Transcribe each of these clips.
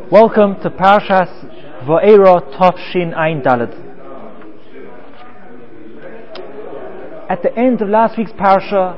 Welcome to Parshas Va'era Tov Ayin Daled. At the end of last week's Parsha,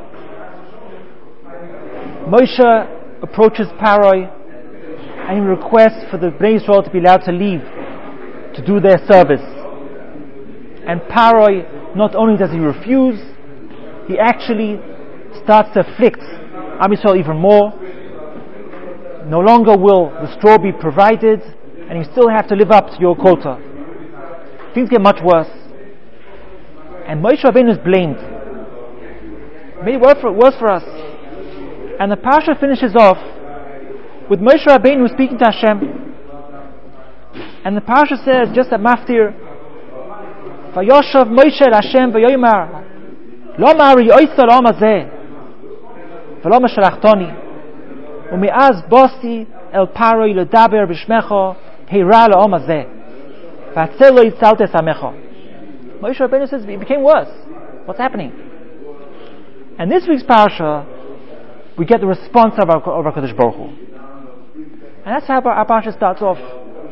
Moshe approaches Paroi and he requests for the Bnei Yisrael to be allowed to leave to do their service. And Paroi, not only does he refuse, he actually starts to afflict Am Yisrael even more. No longer will the straw be provided, and you still have to live up to your quota. Things get much worse. And Moshe Rabbeinu is blamed. Made it worse for us. And the Parsha finishes off with Moshe Rabbeinu speaking to Hashem. And the Parsha says, just at Maftir, Vayoshav Moshe el Hashem v'yoymar Lo ma'ari yoysa lo mazeh V'lo m'shalachtoni Ume'az bosti el paroi ledaber b'shmecho heira la'om hazeh v'atzel lo yitzaltes hamecho. Moshe Rabbeinu says it became worse. What's happening? And this week's parsha, we get the response of our Kadosh Baruch Hu. And that's how our parsha starts off.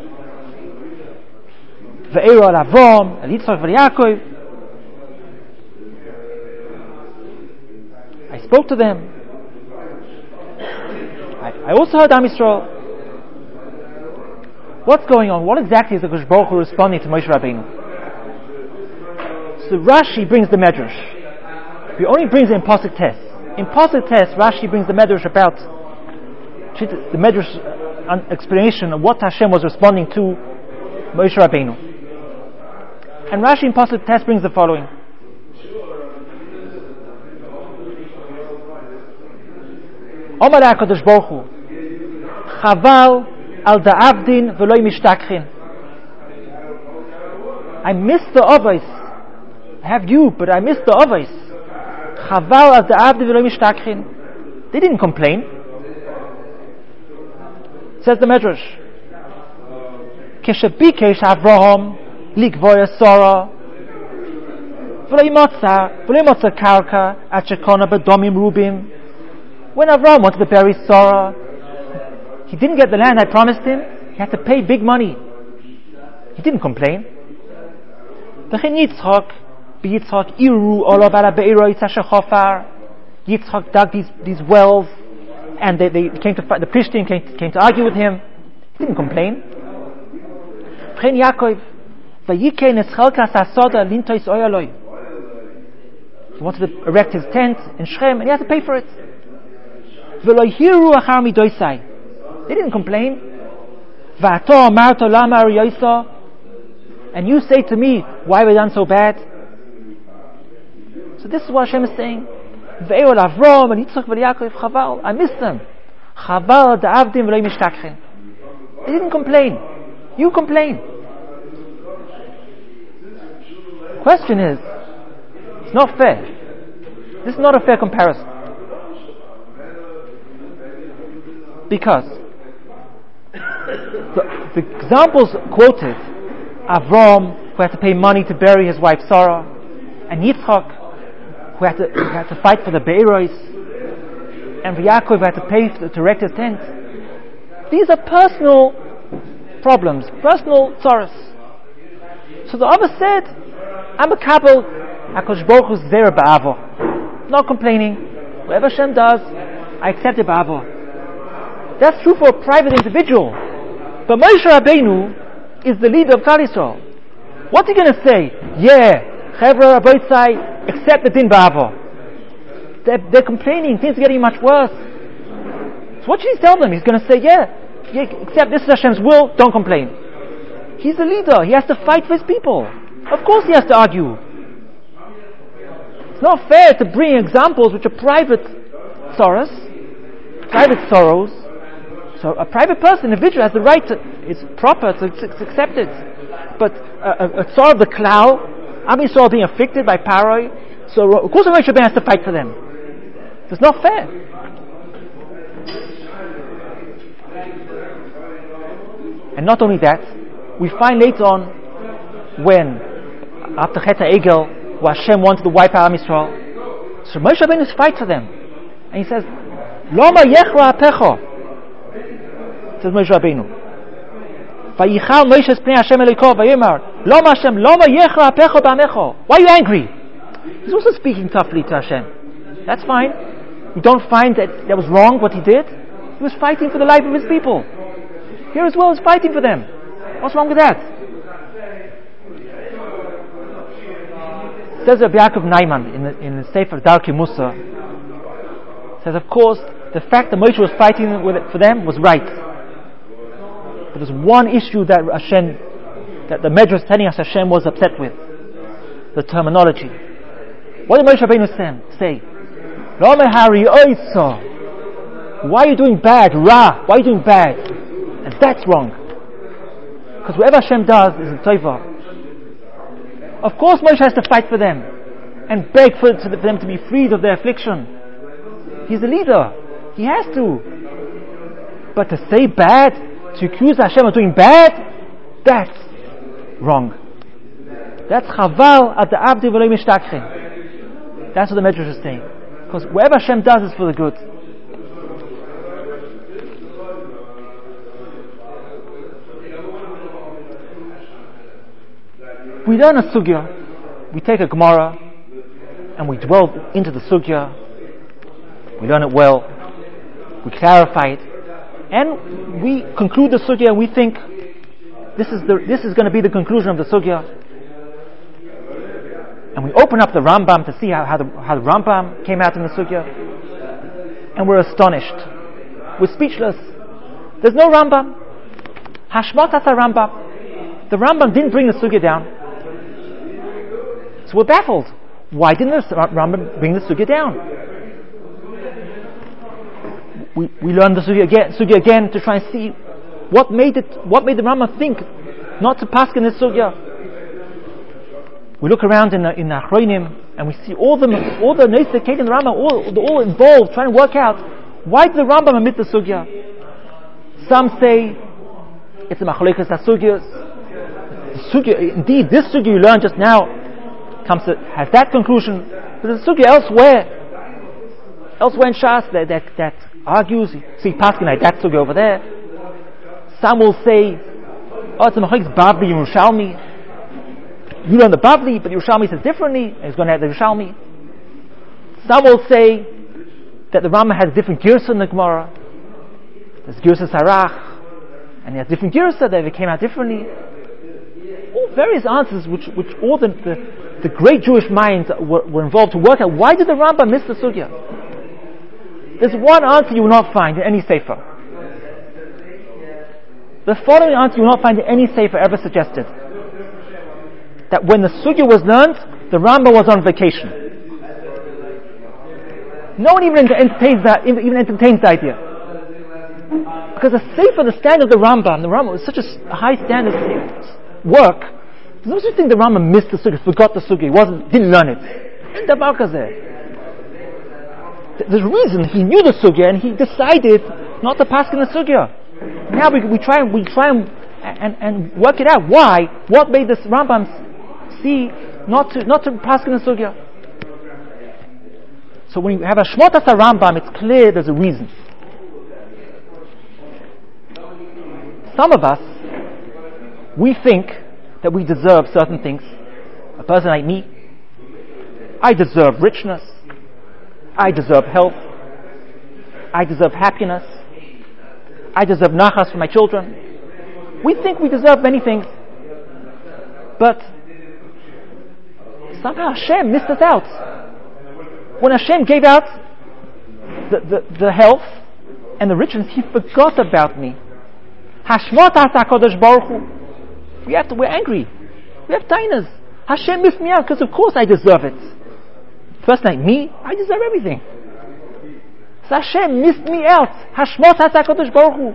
Ve'ero al Avram, al Yitzchak v'al Yaakov. I spoke to them. I also heard Am Yisrael. What's going on? What exactly is the Kadosh Baruch Hu responding to Moshe Rabbeinu? So Rashi brings the Medrash. He only brings it in Pasuk Tes. In Pasuk Tes, Rashi brings the Medrash about the Medrash explanation of what Hashem was responding to Moshe Rabbeinu. And Rashi in Pasuk Tes brings the following. Omar HaKadosh Baruch Hu Chaval al da'avdin v'loi mishtakchin. I miss the Avos. I have you, but I miss the Avos. Chaval al da'avdin v'loi mishtakchin. They didn't complain. Says the Medrash. Keshabikesh Avraham likvoya Sora v'loi motza karka at shekona b'domim rubim. When Avraham wanted to bury Sarah, he didn't get the land I promised him. He had to pay big money. He didn't complain. Yitzchak dug these wells, and they came to fight. The Plishtim came to argue with him. He didn't complain. Yaakov he wanted to erect his tent in Shechem, and he had to pay for it. They didn't complain. And you say to me, why have we done so bad? So this is what Hashem is saying. I miss them. They didn't complain. You complain. Question is, it's not fair. This is not a fair comparison. Because the examples quoted, Avram, who had to pay money to bury his wife Sarah, and Yitzchak, who had to fight for the Be'eros, and Yaakov, who had to pay to erect his tent. These are personal problems, personal tzaras. So the Abba said, I'm a Kabul, HaKadosh Baruch Hu is there ba'avo. Not complaining. Whatever Hashem does, I accept it ba'avo. That's true for a private individual. But Moshe Rabbeinu is the leader of Klal Yisrael. What's he going to say? Yeah, Chevra Rabotzai, accept the din ba'avo. They're complaining, things are getting much worse. So what should he tell them? He's going to say, yeah, accept this is Hashem's will, don't complain. He's the leader, he has to fight for his people. Of course he has to argue. It's not fair to bring examples which are private sorrows, private sorrows. So a private person, individual, has the right to, it's proper to accept it. But a tzar of the cloud, Am Yisrael being afflicted by Paroi, so of course Moshe Rabbeinu has to fight for them. So it's not fair. And not only that, we find later on when, after Chet HaEgel, where Hashem wanted to wipe out Am Yisrael, so Moshe Rabbeinu fights for them. And he says, Loma yechra apecho, says Moshe Rabbeinu. Vayichal Moshe es pnei Hashem Elokeinu vayomar, Lama Hashem, Lama yechra apecho ba'amecho. Why are you angry? He's also speaking toughly to Hashem. That's fine. You don't find that was wrong what he did. He was fighting for the life of his people. Here as well as fighting for them. What's wrong with that? Says Rabbi Yaakov Naiman in the Sefer Darkei Musa, says, of course, the fact that Moshe was fighting for them was right. But there's one issue that the Medrash is telling us Hashem was upset with. The terminology. What did Moshe Rabbeinu say? Why are you doing bad? Ra, why are you doing bad? And that's wrong. Because whatever Hashem does is a tova. Of course Moshe has to fight for them and beg for them to be freed of their affliction. He's a leader. He has to. But to say bad, to accuse Hashem of doing bad, that's wrong. That's chaval at the abdi v'lo mishtakchen. That's what the Medrash is saying. Because whatever Hashem does is for the good. We learn a sugya, we take a Gemara, and we dwell into the sugya. We learn it well, we clarify it, and we conclude the sugya. We think this is going to be the conclusion of the sugya, and we open up the Rambam to see how the Rambam came out in the sugya, and we're astonished, we're speechless. There's no Rambam. Hashmat asa Rambam. The Rambam didn't bring the sugya down. So we're baffled. Why didn't the Rambam bring the sugya down? We learned the sugya again to try and see what made the Rambam think not to paskin this sugya. We look around in Achronim and we see all the Neisei Kate in the Rambam, all involved trying to work out why did the Rambam omit the sugya. Some say it's a machlokes hasugyos. The sugya, indeed, this sugya you learned just now has that conclusion, but there's a sugya elsewhere in Shas that argues. See, paskin like that sugya over there. Some will say, it's a machlokes Bavli and Yerushalmi. You learn the Bavli, but Yerushalmi says differently, and he's going to have the Yerushalmi. Some will say that the Rambam has different girsa in the Gemara. There's girsa Sarach, and he has different girsa that it came out differently. All various answers which all the great Jewish minds were involved to work out. Why did the Rambam miss the sugya? There's one answer you will not find in any sefer. The following answer you will not find in any sefer ever suggested. That when the sugya was learned, the Rambam was on vacation. No one even entertains the idea. Because the sefer, the standard of the Rambam was such a high standard work. There's no such thing the Rambam missed the sugya, forgot the sugya, didn't learn it. There's a reason he knew the sugya and he decided not to pass in the sugya. Now we try and work it out. Why? What made this Rambam see not to pass in the sugya? So when you have a Shmot Asa Rambam, it's clear there's a reason. Some of us, we think that we deserve certain things. A person like me, I deserve richness, I deserve health, I deserve happiness, I deserve nachas for my children. We think we deserve many things, but somehow Hashem missed us out. When Hashem gave out the health and the richness, He forgot about me. Hashmot Asa HaKadosh Baruch Hu. We're angry. We have tainas. Hashem missed me out because of course I deserve it. First like me, I deserve everything. So Hashem missed me out. Hashmot HaKadosh Baruch Hu.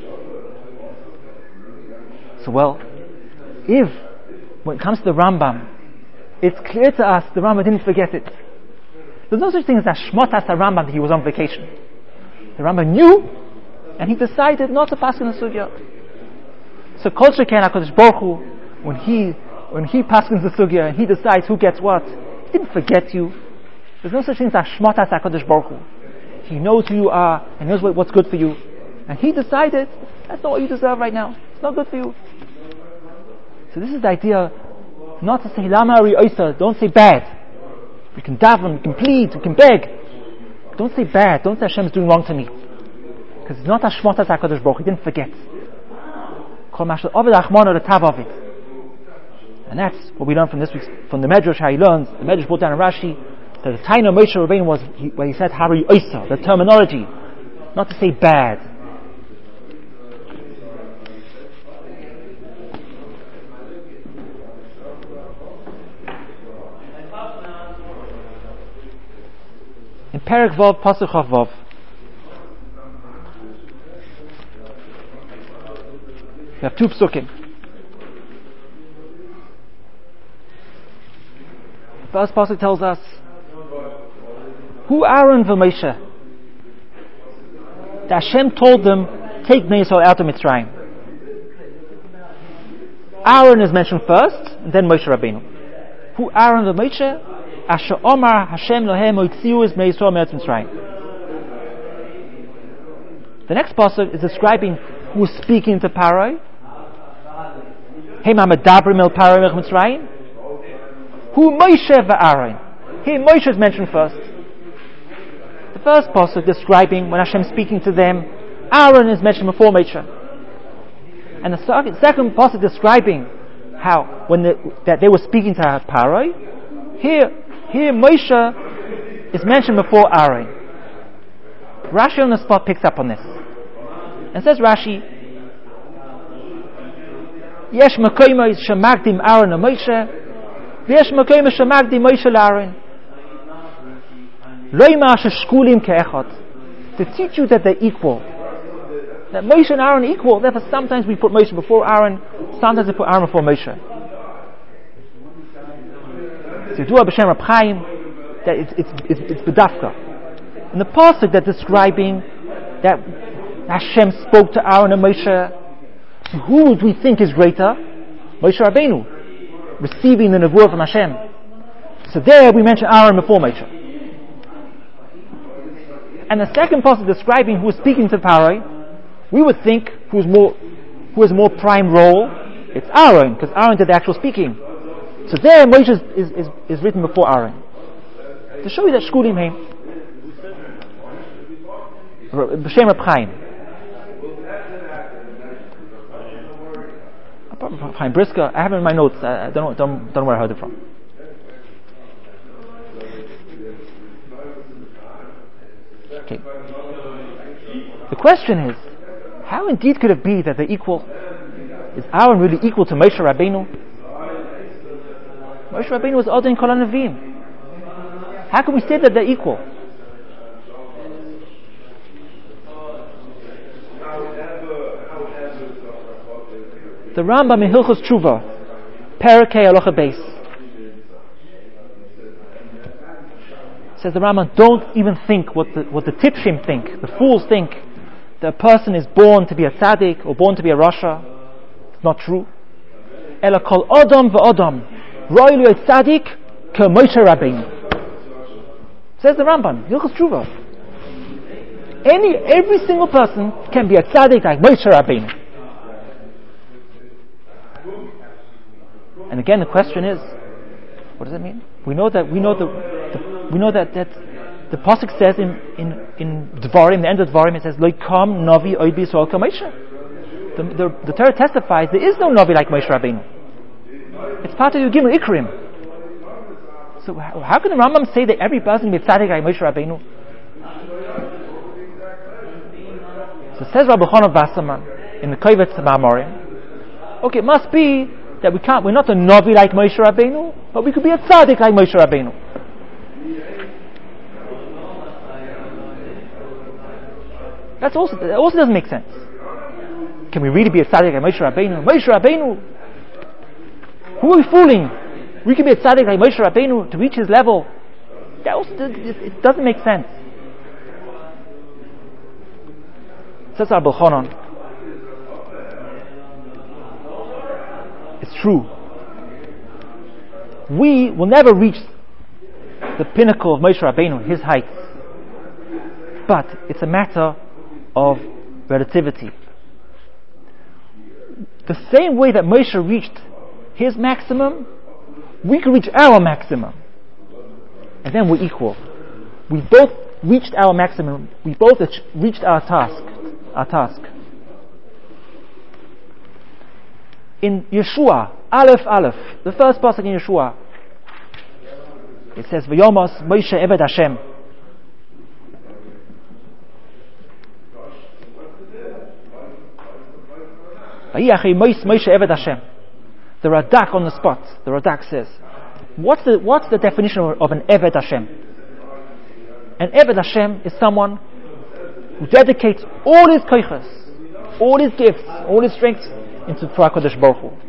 So if when it comes to the Rambam, it's clear to us the Rambam didn't forget it. There's no such thing as Hashmot Rambam that he was on vacation. The Rambam knew, and he decided not to pass in the sugya. So Kol Sheken HaKadosh Baruch Hu, when he passes the sugya and he decides who gets what, he didn't forget you. There's no such thing as Hashmot HaKadosh Baruch Hu. He knows who you are and knows what's good for you, and he decided that's not what you deserve right now. It's not good for you. So this is the idea, not to say Lama Ari Oisa, don't say bad. We can daven, we can plead, we can beg. Don't say bad, don't say Hashem is doing wrong to me. Because it's not Hashmotas HaKadosh Baruch Hu, he didn't forget. And that's what we learn from this week's, from the Medrash, how he learns, the Medrash brought down in Rashi, that the Taina Moshe Rabbeinu was, where he said Hari Oisa, the terminology, not to say bad. In Perek Vav, Pasuk Chav Vav, we have two psukim. The first pasuk tells us, who Aaron v'Moshe? That Hashem told them, take Bnei Yisrael out of Mitzrayim. Aaron is mentioned first, and then Moshe Rabbeinu. Who Aaron v'Moshe? Asher Omar Hashem Lohem Oitziu es Bnei Yisrael me'eretz Mitzrayim. The next pasuk is describing who is speaking to Paroi. Hema medabrim el Paroi mech Mitzrayim. Who Moshe v'Aaron. Here Moshe is mentioned first. The first pasuk describing when Hashem is speaking to them, Aaron is mentioned before Moshe. And the second pasuk describing how that they were speaking to Paroi. Here Moshe is mentioned before Aaron. Rashi on the spot picks up on this. And says Rashi, Yesh makoymos shemagdim Aaron and Moshe, v'yesh makoymos shemagdim Moshe l'Aaron. Loima sheshkulim ke'echad. To teach you that they're equal. That Moshe and Aaron are equal. Therefore sometimes we put Moshe before Aaron, sometimes we put Aaron before Moshe. So do B'Shem Reb Chaim that it's bedafka. In the pasuk that's describing that Hashem spoke to Aaron and Moshe, who would we think is greater? Moshe Rabbeinu, receiving the nevuah from Hashem. So there we mention Aaron before Moshe. And the second pasuk describing who was speaking to Paroi, we would think who has more prime role. It's Aaron, because Aaron did the actual speaking. So there Moshe is written before Aaron. To show you that Shkulim Heim. B'Shem Reb Chaim. Chaim Brisker, I have it in my notes, I don't know where I heard it from. Okay. The question is, how indeed could it be that they're equal? Is Aaron really equal to Moshe Rabbeinu? Moshe Rabbeinu was Odin Kol HaNeviim. How can we say that they're equal? The Rambam in Hilchos Tshuva, Perek Halacha Beis, says the Rambam, don't even think what the Tipshim think, the fools think, that a person is born to be a tzaddik or born to be a rasha. It's not true. Ela kol Adam v'Adam ro'elu et tzaddik ke Moshe Rabbeinu. Says the Rambam, Hilchos Tshuva. Every single person can be a tzaddik like Moshe Rabbeinu. And again, the question is, what does it mean? We know that the pasuk says in Dvarim, the end of Dvarim, it says, "Lo kam navi oid b'Yisrael ka Moshe." The Torah testifies there is no navi like Moshe Rabbeinu. It's part of your Gimel Ikrim. So how can the Rambam say that every person can be tzaddik like Moshe Rabbeinu? So says Rabbi Chana Wasserman in the Kovetz Ma'amorim, okay, it must be that we're not a Navi like Moshe Rabbeinu, but we could be a tzaddik like Moshe Rabbeinu. That also doesn't make sense. Can we really be a tzaddik like Moshe Rabbeinu? Moshe Rabbeinu, who are we fooling? We can be a tzaddik like Moshe Rabbeinu to reach his level. That also it doesn't make sense. Says Rabbi Chanan, it's true. We will never reach the pinnacle of Moshe Rabbeinu, his heights. But it's a matter of relativity. The same way that Moshe reached his maximum, we can reach our maximum. And then we're equal. We both reached our maximum. We both reached our task. In Yeshua, Aleph, the first pasuk in Yeshua, it says, "V'yomos Moshe Eved Hashem." V'yiachei Moshe Eved Hashem. The Radak on the spot. The Radak says, "What's the definition of an Eved Hashem?" An Eved Hashem is someone who dedicates all his koiches, all his gifts, all his strengths into HaKadosh Baruch Hu.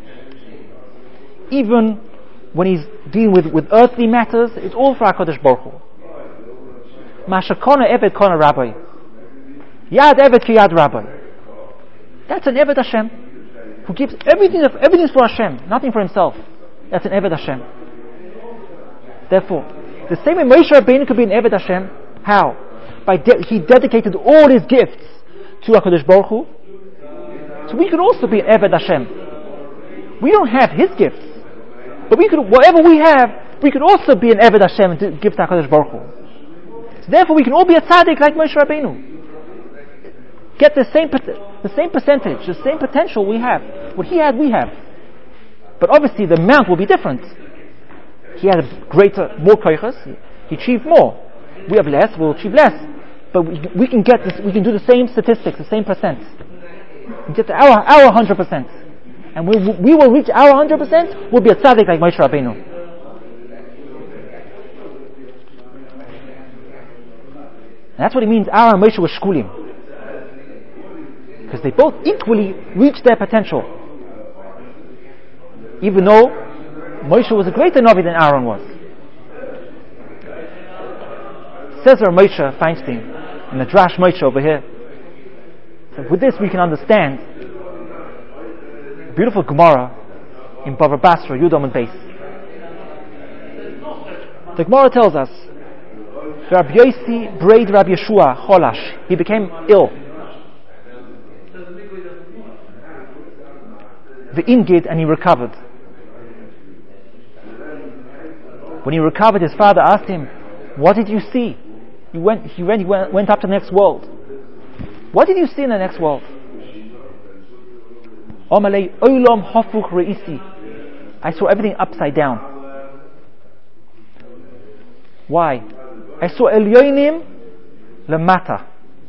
Even when he's dealing with earthly matters, it's all for HaKadosh Baruch Hu. Mashakona Eved Kona Rabbi. Yad Eved Ki Yad Rabbi. That's an Eved Hashem who gives everything's for Hashem, nothing for himself. That's an Eved Hashem. Therefore, the same way Moshe Rabbeinu could be an Eved Hashem. How? He dedicated all his gifts to HaKadosh Baruch Hu. So we could also be an Eved Hashem. We don't have his gifts, but whatever we have, we could also be an Eved Hashem and give to HaKadosh Baruch Hu. So therefore, we can all be a tzaddik like Moshe Rabbeinu. Get the same percentage, the same potential we have. What he had, we have. But obviously, the amount will be different. He had more koiches. He achieved more. We have less. We'll achieve less. But we can get this. We can do the same statistics, the same percent. We get to our 100%, and we will reach our 100%. We'll be a tzaddik like Moshe Rabbeinu. And that's what it means. Aaron and Moshe were shkulim, because they both equally reached their potential. Even though Moshe was a greater Navi than Aaron was. Says Moshe Feinstein in the Drash Moshe over here. So with this we can understand a beautiful Gemara in Bava Basra, Yudom and Beis. The Gemara tells us, Rabbi Yossi braid Rabbi Yeshua Cholash. He became ill. The Ingid, and he recovered. When he recovered, his father asked him, "What did you see?" He went up to the next world. What did you see in the next world? Omalei olam hafuch reisi. I saw everything upside down. Why? I saw elyonim lemata,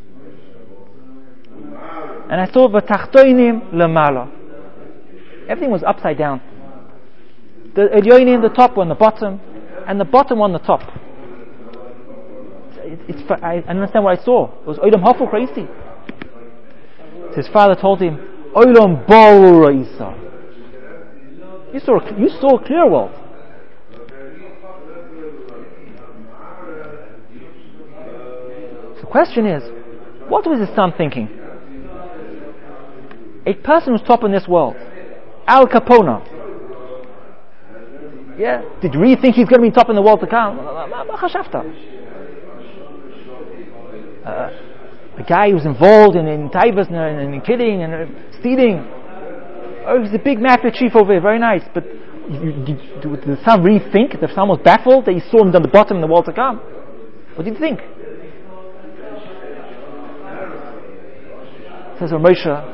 and I saw v'tachtoinim lemala. Everything was upside down. The elyonim, the top, were on the bottom, and the bottom on the top. I understand what I saw. It was olam hafuch reisi. His father told him, "Olam bor reisa." You saw a clear world. So the question is, what was his son thinking? A person who's top in this world, Al Capone. Yeah, did you really think he's going to be top in the world to come? A guy who's involved in taivas and killing and stealing. Oh, he's a big mafia chief over here, very nice. But did the son really think? The son was baffled that he saw him down the bottom in the world to come. What did he think? Says Moshe,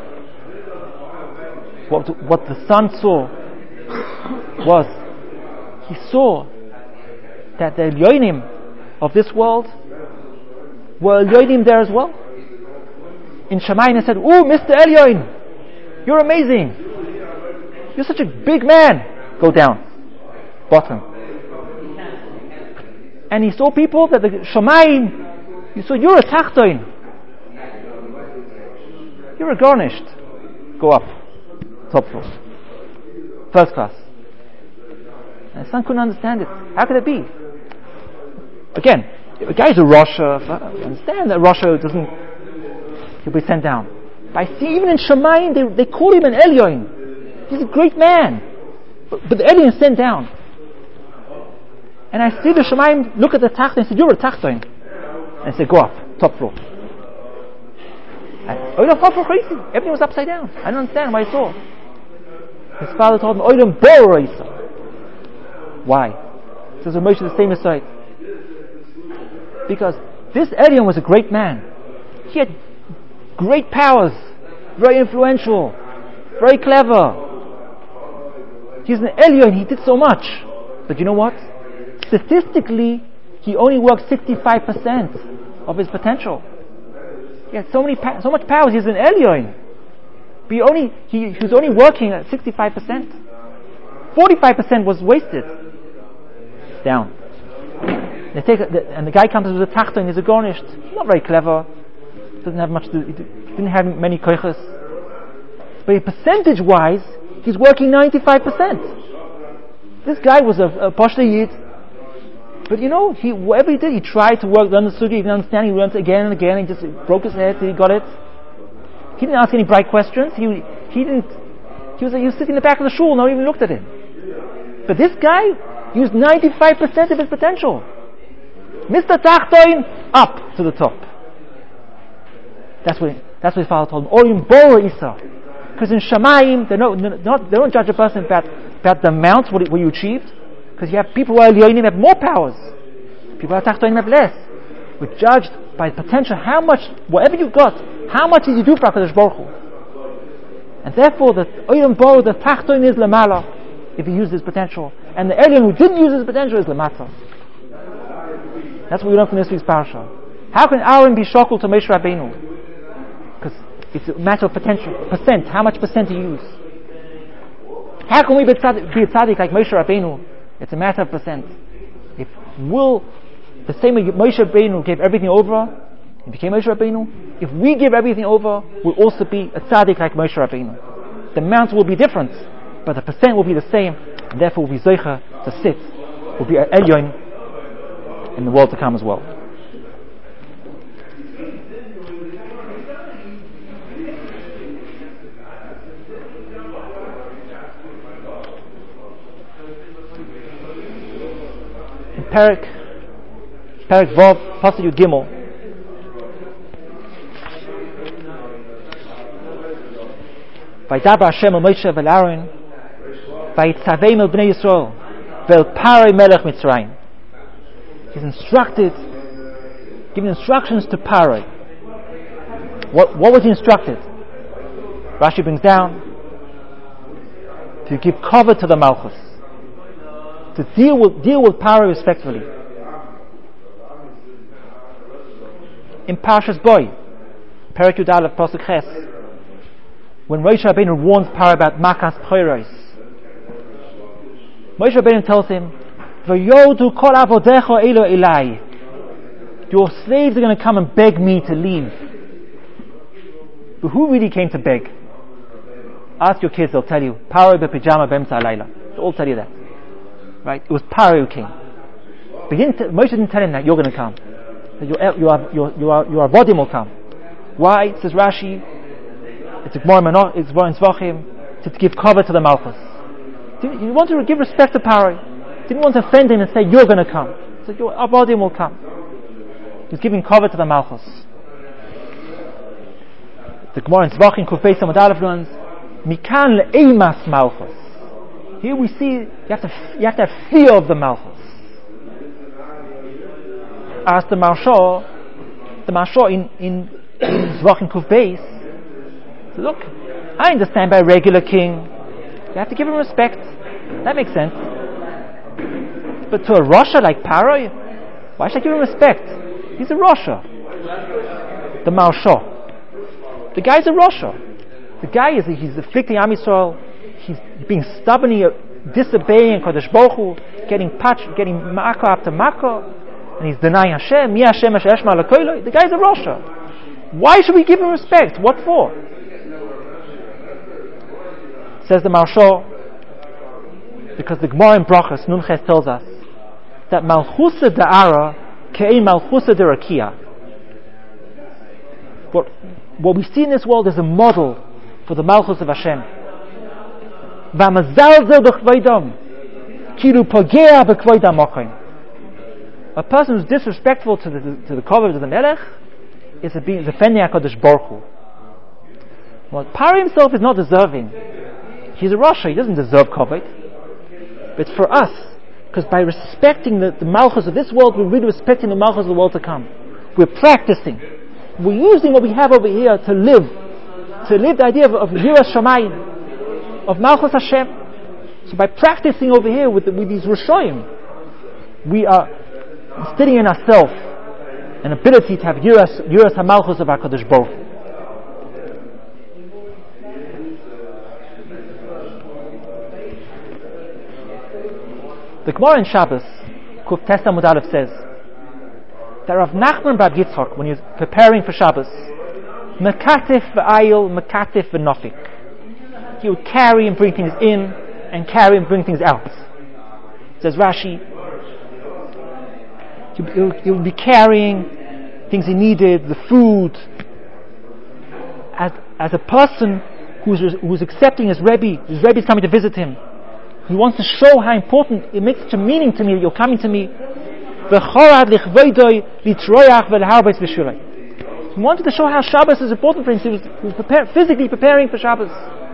what the son saw was, he saw that the Elyonim of this world were Elyonim there as well. In Shemayim, he said, "Oh, Mr. Elyon, you're amazing. You're such a big man." Go down, bottom. And he saw people that the Shemayim, he saw, "You're a Tachtoin. You're a garnished." Go up, top floor, first class. And his son couldn't understand it. How could it be? Again, if a guy's a Rasha, understand that Rasha he'll be sent down. But I see even in Shemayim, they call him an Elyon. He's a great man. But the Elyon is sent down. And I see the Shemayim look at the Tachton and say, "You're a Tachton." And I say, "Go up, top floor." Everything was upside down. I don't understand what I saw. His father told him, Oidem Boro Isa. Why? Says Moshe the same aside. Because this Elyon was a great man. He had great powers, very influential, very clever. He's an Elyon, he did so much. But you know what? Statistically, he only worked 65% of his potential. He had so much power, he's an Elyon. But he was only working at 65%. 45% was wasted. It's down. And the guy comes with a tachta and he's a garnished. Not very clever. Doesn't have much. He didn't have many koiches. But percentage-wise, he's working 95%. This guy was a Pashta Yid. But whatever he did, he tried to learn the sugya, he didn't understand, he learned it again and again, and he just broke his head till he got it. He didn't ask any bright questions. He was sitting in the back of the shul, not even looked at him. But this guy used 95% of his potential. Mr. Tachtoin, up to the top. That's what his father told him. Orim Boro Isa. Because in Shamayim, they don't judge a person about the amount, what you achieved. Because you have people who are Elyonim have more powers. People who are Tachtonim have less. We're judged by potential, how much, whatever you got, how much did you do for HaKadosh Baruch Hu? And therefore, the Orim Boro, the Tachtoin is Lamala, if he used his potential. And the Elyon who didn't use his potential is Lamata. That's what we learn from this week's parasha. How can Aaron be shokul to Moshe Rabbeinu? Because it's a matter of potential, percent, how much percent to use. How can we be a tzaddik like Moshe Rabbeinu? It's a matter of percent. The same way Moshe Rabbeinu gave everything over, he became Moshe Rabbeinu. If we give everything over, we'll also be a tzaddik like Moshe Rabbeinu. The amount will be different, but the percent will be the same, and therefore we'll be zeicha to sit. We'll be an Elyon in the world to come as well. Perek Vav, Pasuk Yud Gimel. Vaydaber Hashem el Moshe vel Aaron, Vayitzaveim el Bnei Yisrael, vel Paroi Melech Mitzrayim. He's instructed, giving instructions to Paroi. What was he instructed? Rashi brings down to give cover to the Malchus, to deal with Paroi respectfully. In Parshas Boy, Perek Yud Aleph Pasuk Ches, when Moshe Rabbeinu warns Paroi about Makas Pchoros, Moshe Rabbeinu tells him, "V'yodu kol avodecha elo elai." Your slaves are going to come and beg me to leave. But who really came to beg? Ask your kids; they'll tell you. Paroi bepijama b'emtza alayla. They'll all tell you that. Right? It was Paroi who came. But Moshe didn't tell him that you're going to come. That your avodim will come. Why? Says Rashi. It's in Zvachim to give cover to the Malchus. You want to give respect to Paroi. Didn't want to offend him and say you're going to come. So your avodim will come. He's giving cover to the Malchus. The Gemara in Zvachim Kuf Beis Amud Aleph learns Mikan le'eimas Malchus. Here we see you have to have fear of the Malchus. As the Marsha in Zvachim Kuf Beis, look, I understand by a regular king, you have to give him respect. That makes sense. But to a Rasha like Paroi, why should I give him respect? He's a Rasha. The Marsha. The guy's a Rasha. The guy he's afflicting Am Yisrael. He's being stubbornly disobeying Kodesh Baruch Hu, getting Makkah after Makkah, and he's denying Hashem. Mi Hashem asher eshma l'koiloi. The guy's a Rasha. Why should we give him respect? What for? Says the Marsha, because the Gemara in Brachos Nun Ches tells us that Malchusa da'ara ke'ein Malchusa derakia. What we see in this world is a model for the Malchus of Hashem. V'amazalzel b'chvoidam kilu pogea b'kvoidam mochaim. A person who's disrespectful to the cover of the Melech is defending HaKadosh Baruch Hu. Well, Paroi himself is not deserving. He's a Rasha, he doesn't deserve kavod. But for us, because by respecting the malchus of this world, we're really respecting the malchus of the world to come. We're practicing. We're using what we have over here to live the idea of Yiras Shamayim, of Malchus Hashem. So by practicing over here with these Rishoyim, we are instilling in ourselves an ability to have Yiras HaMalchus of HaKadosh Baruch Hu. The Gemara in Shabbos, Kuf Tes Amud Aleph, says that Rav Nachman Bar Yitzchak, when he was preparing for Shabbos, Mekatif v'ayil, Mekatif v'nofik, he would carry and bring things in, and carry and bring things out. Says Rashi, he would be carrying things he needed, the food, as a person who's accepting his Rebbe is coming to visit him. He wants to show how important it makes such a meaning to me that you're coming to me. He wanted to show how Shabbos is important for him. He was physically preparing for Shabbos.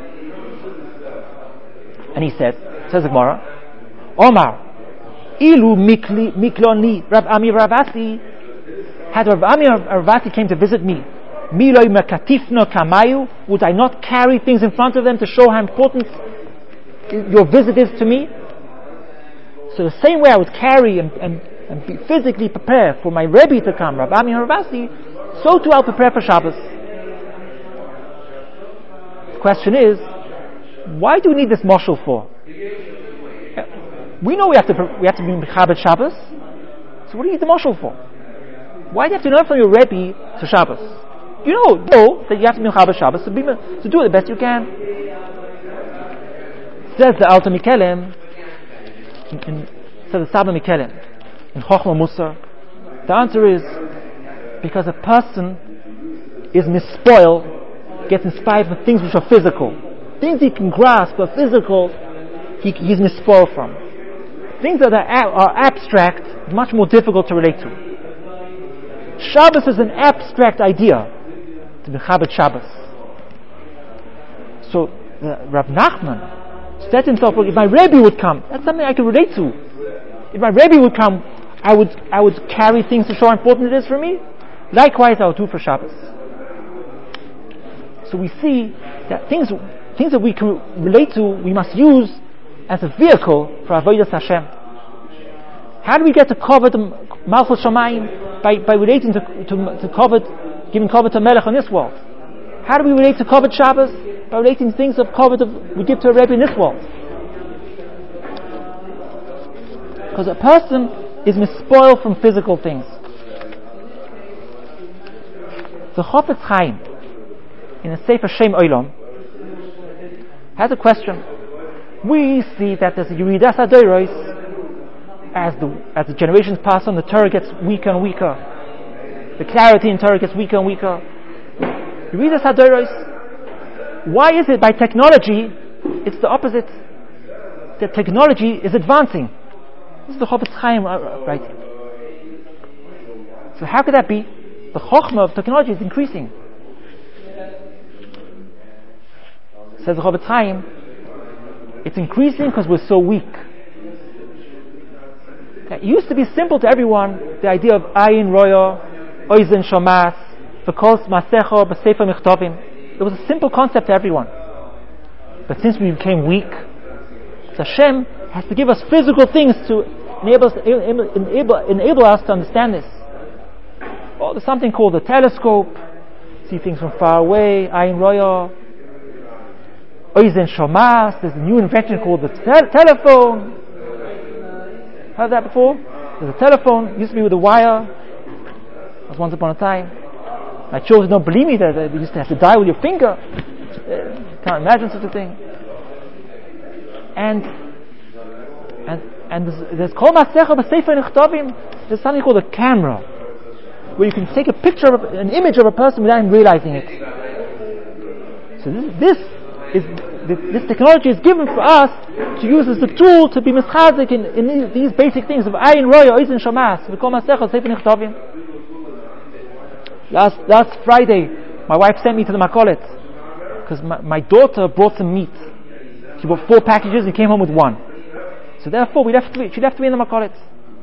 And he says the Gemara, Omar, Ilu Mikloni Rab Ami Ravasi, had Rab Ami Ravasi came to visit me, Miloi Mekatifno Kamayu, would I not carry things in front of them to show how important your visit is to me? So the same way I would carry and be physically prepared for my Rebbe to come, Rab Ami Ravasi, so too I'll prepare for Shabbos. The question is, why do we need this mashal for? We know we have to be Mechabed Shabbos. So what do you need the mashal for? Why do you have to learn from your Rebbe to Shabbos? You know that you have to be Mechabed Shabbos, so do it the best you can. Says the Alter Mikelem, says the Saba Mikelem, in Chochma Musar, the answer is because a person is mispoiled, gets inspired from things which are physical. Things he can grasp are physical, he's mispoiled from. Things that are abstract, much more difficult to relate to. Shabbos is an abstract idea, to be Chabad Shabbos. So Rav Nachman said to himself, well, if my Rebbe would come, that's something I can relate to. If my Rebbe would come, I would carry things to show how important it is for me. Likewise, I would do for Shabbos. So we see that things that we can relate to, we must use as a vehicle for Avodas Hashem. How do we get to cover the Malchus Shamayim? By relating to kavod, giving kavod to Melech in this world. How do we relate to kavod Shabbos? By relating things of kavod we give to a Rebbe in this world. Because a person is mispoiled from physical things. The Chofetz Chaim, in the Sefer Shem Olam, has a question. We see that there's a Yeridas HaDoros. As the generations pass on, the Torah gets weaker and weaker. The clarity in Torah gets weaker and weaker. Yeridas HaDoros. Why is it by technology, it's the opposite? That technology is advancing. This is the Chofetz Chaim writing. So how could that be? The Chochmah of technology is increasing. Says the Chofetz Chaim, it's increasing because we're so weak. It used to be simple to everyone, the idea of Ayin Roya, Oizen Shomas, V'kol Masecho, B'Sefer Michtovim. It was a simple concept to everyone. But since we became weak, Hashem has to give us physical things to enable us to understand this. Oh, there's something called the telescope, see things from far away, Ayin Roya, Oizen Shomas, there's a new invention called the telephone. Heard that before? There's a telephone, it used to be with a wire. That was once upon a time. My children don't believe me that you used to have to dial with your finger. Can't imagine such a thing. And there's Kol Masecha B'Sefer Nichtovim. There's something called a camera, where you can take a picture of an image of a person without even realizing it. So this technology is given for us to use as a tool to be mischazik in these basic things of Ayin Roya, Oizen Shomas, V'kol Masecha B'Sefer Nichtovim. Last Friday, my wife sent me to the Makolet because my daughter brought some meat. She bought 4 packages and came home with 1. So therefore, she left 3 in the makolet.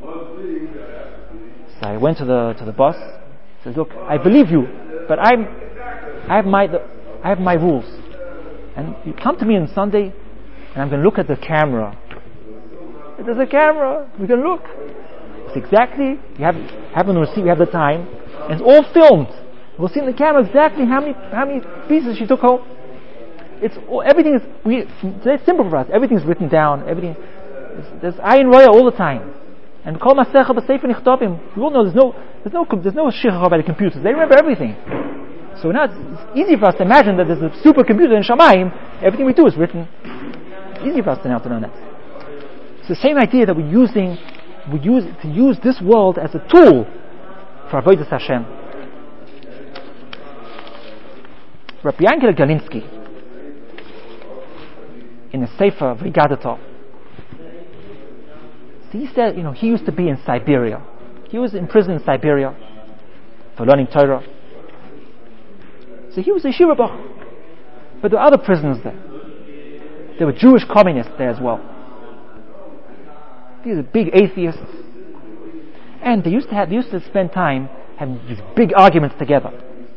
So I went to the boss. Says, look, I believe you, but I have my rules. And you come to me on Sunday, and I'm going to look at the camera. There's a camera. We can look. It's exactly. You have on the receipt. We have the time, and it's all filmed. We'll see in the camera exactly how many pieces she took home. Everything is. It's simple for us. Everything's written down. There's ayin roya all the time. And kol masecha b'sefer nichtavim. We all know there's no shichach by the computers. They remember everything. So now it's easy for us to imagine that there's a supercomputer in Shamayim. Everything we do is written. It's easy for us to know that. It's the same idea that we use this world as a tool for avodas Hashem. Rabbi Yankel Galinsky, in the Sefer V'Gadatov, he said, he used to be in Siberia. He was in prison in Siberia for learning Torah. So he was a yeshiva bach. But there were other prisoners there. There were Jewish communists there as well. These are big atheists. And they used to spend time having these big arguments together.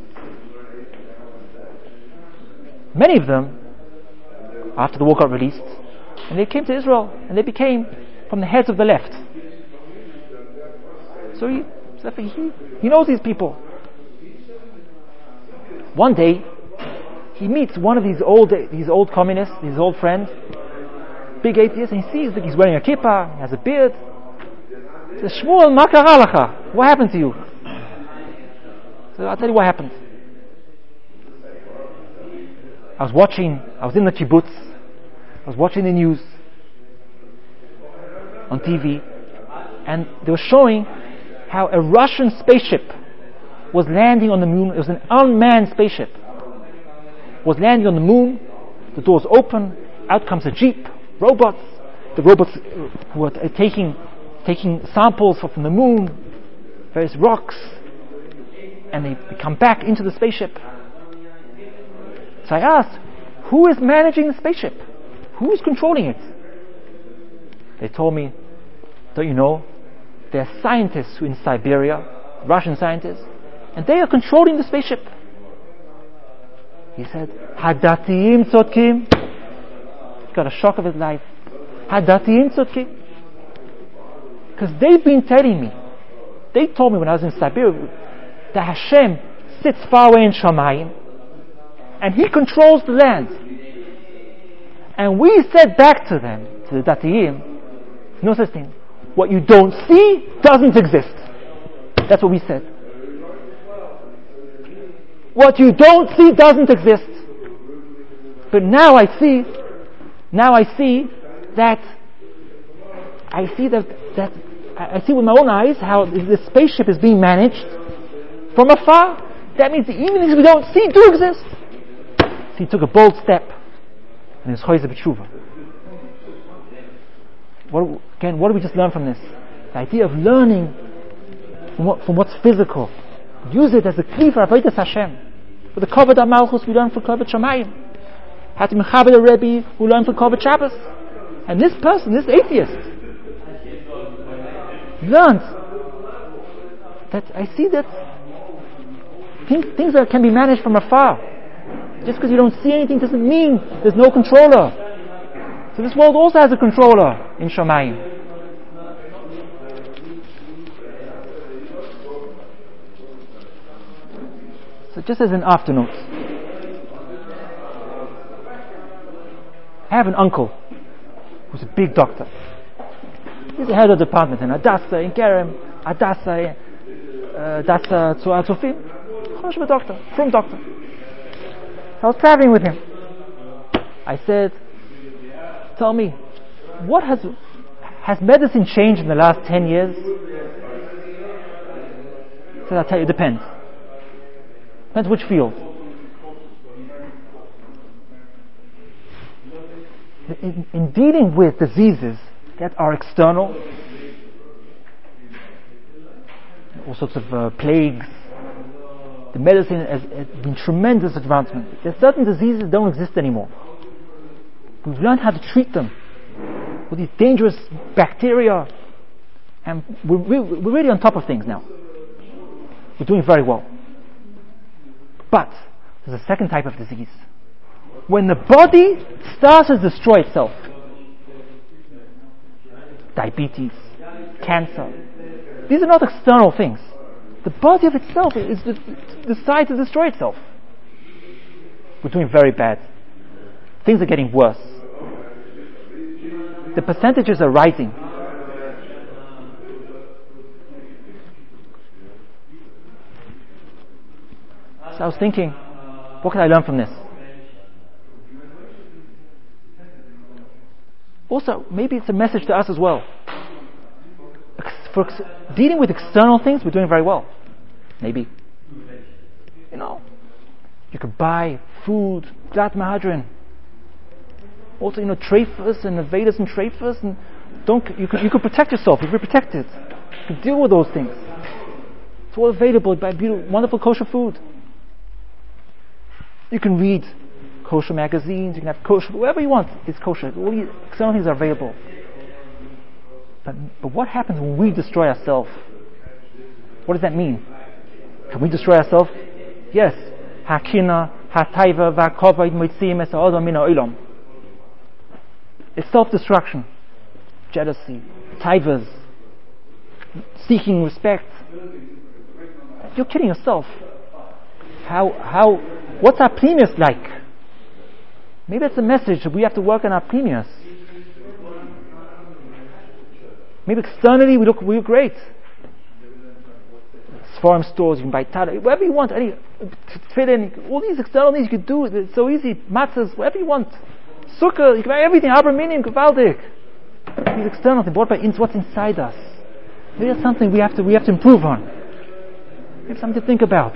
Many of them, after the war got released, and they came to Israel, and they became from the heads of the left. So he knows these people. One day, he meets one of these old communists, his old friend, big atheist, and he sees that he's wearing a kippah, he has a beard. He says, Shmuel, ma kara lacha? What happened to you? So I'll tell you what happened. I was in the kibbutz, I was watching the news on TV, and they were showing how a Russian spaceship was landing on the moon. It was an unmanned spaceship. Was landing on the moon. The doors open. Out comes a jeep. Robots. The robots who were taking samples from the moon, various rocks, and they come back into the spaceship. So I asked, who is managing the spaceship? Who is controlling it? They told me, don't you know, there are scientists in Siberia, Russian scientists, and they are controlling the spaceship. He said, Hadatiyim tzodkim. He got a shock of his life. Hadatiyim tzodkim. Because they've been telling me, they told me when I was in Siberia, that Hashem sits far away in Shamayim, and He controls the land. And we said back to them, to the Datiyim, no such thing. What you don't see doesn't exist. That's what we said. What you don't see doesn't exist. But now I see that I see with my own eyes how the spaceship is being managed from afar. That means that even things we don't see do exist. So he took a bold step, and his choiz b'tshuva. What do we just learn from this? The idea of learning from what's physical. Use it as a kli for avodas Hashem. For the Kavod HaMalchus, we learn for Kavod Shamayim. How to mechaber the Rebbe, who learned for Kavod Shabbos. And this person, this atheist, learned that I see that things that can be managed from afar. Just because you don't see anything doesn't mean there's no controller. So this world also has a controller in Shamayim. So just as an afternote, I have an uncle who's a big doctor. He's the head of the department in Hadassah, in Kerem, Hadassah Tzur Tzufim. Chosh doctor, from doctor. I was traveling with him. I said, tell me, what has medicine changed in the last 10 years? He said, I'll tell you, it depends. Depends which field. In dealing with diseases that are external, all sorts of plagues, the medicine has been tremendous advancement. There's certain diseases that don't exist anymore. We've learned how to treat them with these dangerous bacteria, and we're really on top of things now. We're doing very well. But there's a second type of disease. When the body starts to destroy itself, diabetes, cancer, these are not external things. The body of itself decides to destroy itself. We're doing very bad. Things are getting worse. The percentages are rising. So I was thinking, what can I learn from this? Also, maybe it's a message to us as well. For dealing with external things, we're doing very well. Maybe. You could buy food, Glat Mahadrin. Also, treifas and Vedas and treifas, and you could protect yourself. You could be protected. You could deal with those things. It's all available. Buy beautiful, wonderful kosher food. You can read kosher magazines. You can have kosher, whatever you want is kosher. All these external things are available. But what happens when we destroy ourselves? What does that mean? Can we destroy ourselves? Yes. Hakina, hataiva, vakova, moitzim, es ha'odam min ha'olam. It's self-destruction, jealousy, taivas, seeking respect. You're kidding yourself. What's our plemius like? Maybe that's a message that we have to work on our plemius. Maybe externally we look great. Forum stores, you can buy tada, whatever you want, tefillin, all these external things you can do. It's so easy. Matzahs, whatever you want. Sukkah, you can buy everything. Abraminim, Gavaldik. These external things. What about what's inside us? Maybe that's something we have to improve on. Maybe something to think about.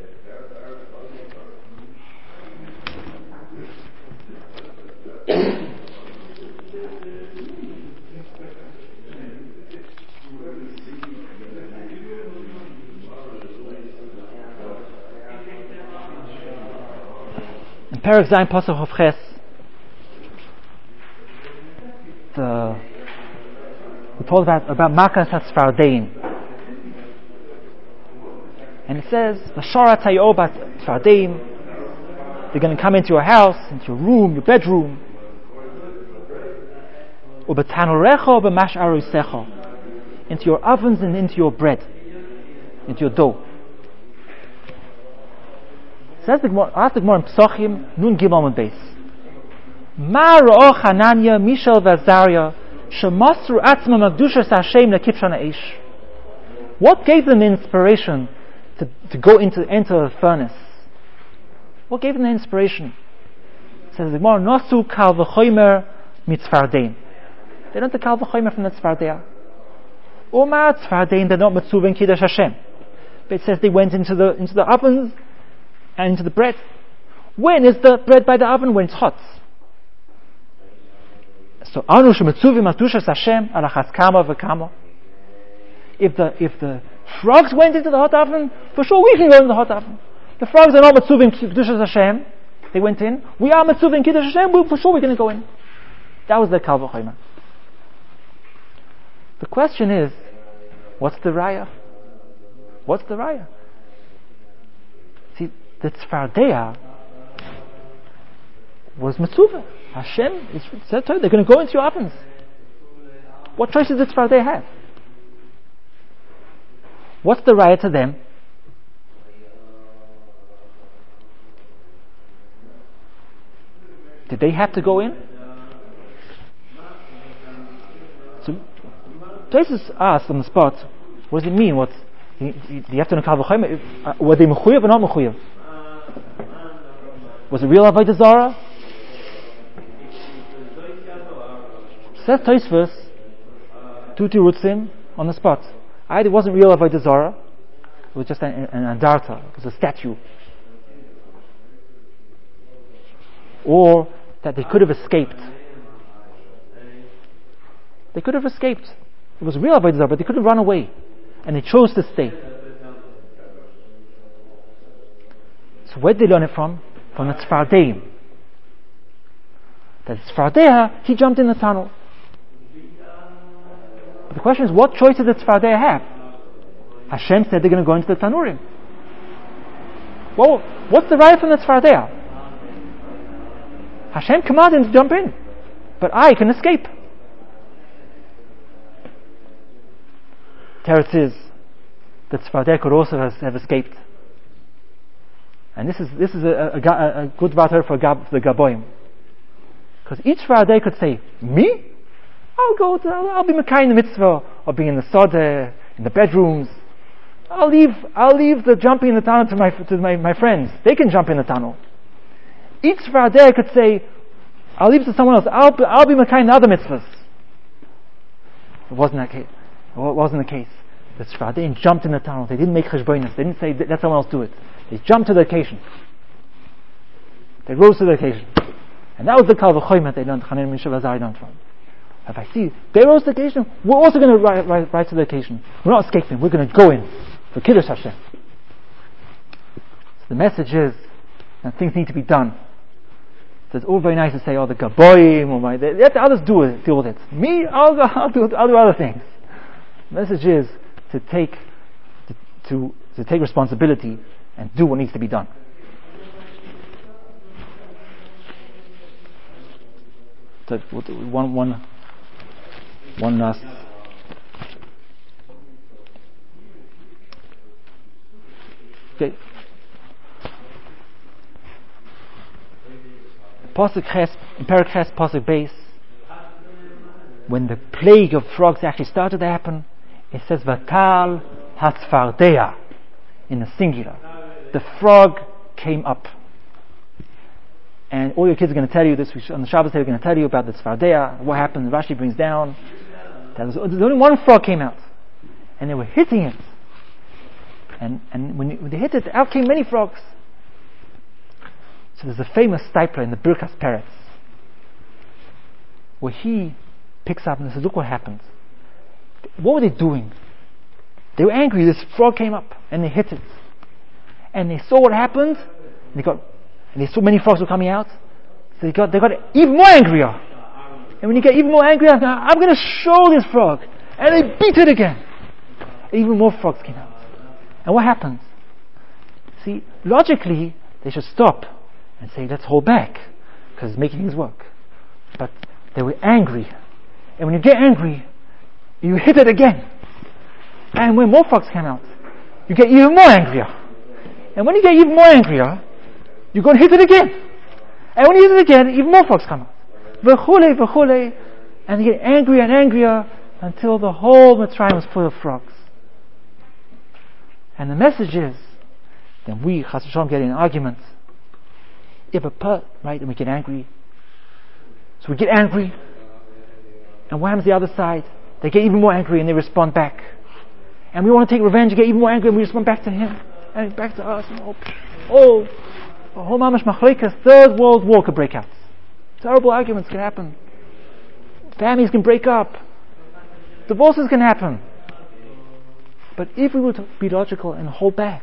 In Perek Zayin Pasuk of Ches, we told about Makas HaTzfardeim, and it says V'shara Tayo Bat Tzfardeim. They're going to come into your house, into your room, your bedroom. Ubetanorecha ubemash'arusecha, into your ovens and into your bread, into your dough. Says the Gemara, ask the Gemara in Pesachim, Nun Gimel Amud Beis. Ma ra'o Hananya, Mishael v'Azariah, shemasru atzmam akdushas Hashem lekipshan ha'esh. What gave them the inspiration to enter a furnace? What gave them the inspiration? Says the Gemara, Nosu kal v'chomer mitzfardein. They don't take kal v'chomer from the tzfardeia. Uma tzfardein, they're not mitzuven kiddush Hashem. But it says they went into the ovens and into the bread. When is the bread by the oven? When it's hot. So anu shemitzuvim atushas Hashem alachas kama v'kama. If the frogs went into the hot oven, for sure we can go into the hot oven. The frogs are not mitzuvim kiddushas Hashem. They went in. We are mitzuvim kiddush Hashem. For sure we're going to go in. That was the kal v'chomer. The question is, what's the raya? What's the raya? See, the tzfardeia was mitzvah. Hashem said to her, they're going to go into your ovens. What choice did the tzfardeia have? What's the raya to them? Did they have to go in? So, Tosis asked on the spot, what does it mean? Do you have to know kal v'chomer? Were they mechuyev or not mechuyev? Was it real avodah zarah? Says Tosfos, two tirutzim on the spot. Either it wasn't real avodah zarah, it was just an andarta, it was a statue, or that they could have escaped. They could have escaped. It was real avodah zarah, but they could have run away, and they chose to stay. So where did they learn it from? From the tzfardeim. that Tzfardea, he jumped in the tunnel. But the question is, what choice did the Tzfardea have? Hashem said they're going to go into the Tanurim. Well, what's the right from the Tzfardea? Hashem commanded him to jump in, but I can escape. Teretz is that Tzfardea could also have escaped. And this is a good matter for the Gaboim. Because each Tzfardea could say, me? I'll be Mekai in the mitzvah, or be in the Sodeh, in the bedrooms. I'll leave the jumping in the tunnel to my friends. They can jump in the tunnel. Each Tzfardea could say, I'll leave it to someone else. I'll be Mekai in the other mitzvahs. It wasn't that case. It wasn't the case. The Tzfardea jumped in the tunnel. They didn't make cheshbonos. They didn't say, let someone else do it. They jumped to the occasion. They rose to the occasion. And that was the Kal V'chomer they learned, Chanan Mishav Azari learned from. If I see they rose to the occasion, we're also going to rise to the occasion. We're not escaping. We're going to go in for Kiddush Hashem. So the message is that things need to be done. So it's all very nice to say, the Gaboim, let the others deal with it. Me, I'll do other things. The message is to take responsibility and do what needs to be done. So one last. Okay. Pasuk Ches, in Perek Ches, Pasuk Beis, when the plague of frogs actually started to happen, it says Vatal Hatzfardea in the singular. The frog came up. And all your kids are going to tell you this on the Shabbos. They're going to tell you about the Tzfardea, what happened. Rashi brings down that there's only one frog came out, and they were hitting it. And when they hit it, out came many frogs. So there's a famous stipler in the Birkas Peretz, where he picks up and says, "Look what happened. What were they doing? They were angry. This frog came up and they hit it, and they saw what happened. And they saw many frogs were coming out, so they got even more angrier. And when you get even more angrier, I'm going to show this frog, and they beat it again. And even more frogs came out. And what happened? See, logically, they should stop and say, let's hold back, because it's making things work. But they were angry. And when you get angry, you hit it again. And when more frogs came out, you get even more angrier. And when you get even more angrier, you're going to hit it again. And when you hit it again, even more frogs come out. V'chule, and they get angrier and angrier until the whole Mitzrayim was full of frogs. And the message is, then we, Chas v'shalom, get in arguments. Right, and we get angry. So we get angry, and what happens the other side? They get even more angry and they respond back. And we want to take revenge and get even more angry and we respond back to him. And back to us. And a whole mamash machlekas, third world war could break out. Terrible arguments can happen. Families can break up. Divorces can happen. But if we were to be logical and hold back,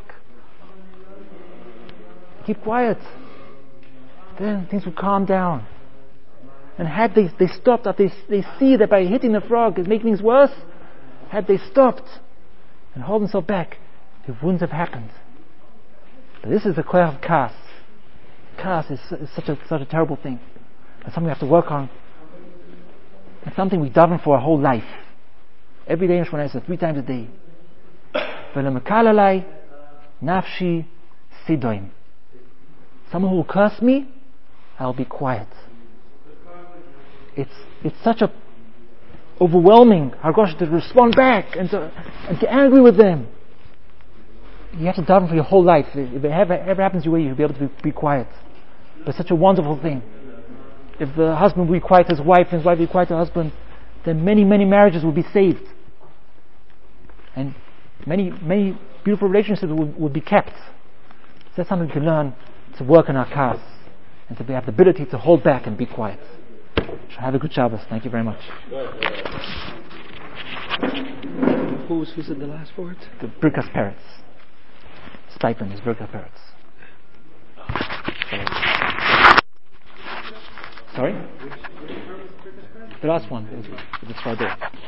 keep quiet, then things would calm down. And had they stopped, that they see that by hitting the frog is making things worse, had they stopped and held themselves back, it wouldn't have happened. But this is the koach of kas. Kas is such a terrible thing. It's something we have to work on. It's something we daven for our whole life. Every day in Shemona Esrei, 3 times a day. V'lemekalalai nafshi sidoim. Someone who will curse me, I'll be quiet. It's such a overwhelming Hargosh to respond back and get angry with them. You have to daven for your whole life. If it ever happens your way, you'll be able to be quiet. But it's such a wonderful thing. If the husband will be quiet to his wife, and his wife will be quiet to her husband, then many, many marriages will be saved. And many, many beautiful relationships will be kept. So that's something we can learn to work on our kas and to have the ability to hold back and be quiet. Have a good Shabbos. Thank you very much. Who said the last word? The Birkas Peretz. Stipend is Birkas Peretz. Sorry? The last one. It's right there.